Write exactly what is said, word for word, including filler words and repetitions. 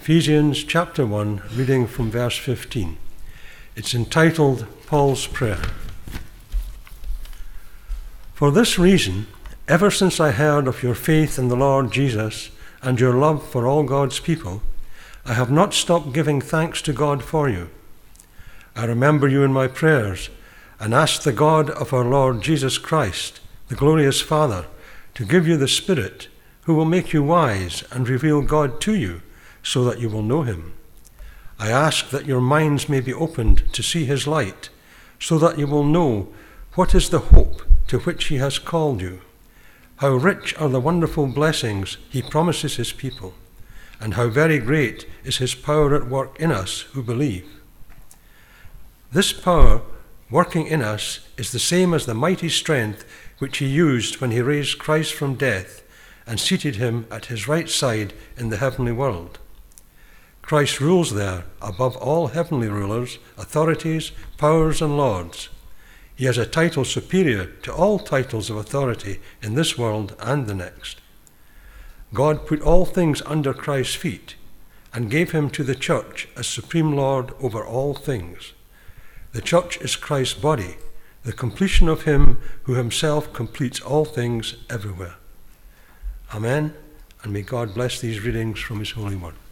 Ephesians chapter one, reading from verse fifteen. It's entitled Paul's Prayer. For this reason, ever since I heard of your faith in the Lord Jesus and your love for all God's people, I have not stopped giving thanks to God for you. I remember you in my prayers and ask the God of our Lord Jesus Christ, the glorious Father, to give you the Spirit who will make you wise and reveal God to you so that you will know him. I ask that your minds may be opened to see his light, so that you will know what is the hope to which he has called you, how rich are the wonderful blessings he promises his people, and how very great is his power at work in us who believe. This power working in us is the same as the mighty strength which he used when he raised Christ from death and seated him at his right side in the heavenly world. Christ rules there above all heavenly rulers, authorities, powers, and lords. He has a title superior to all titles of authority in this world and the next. God put all things under Christ's feet and gave him to the church as supreme Lord over all things. The church is Christ's body, the completion of him who himself completes all things everywhere. Amen, and may God bless these readings from his holy word.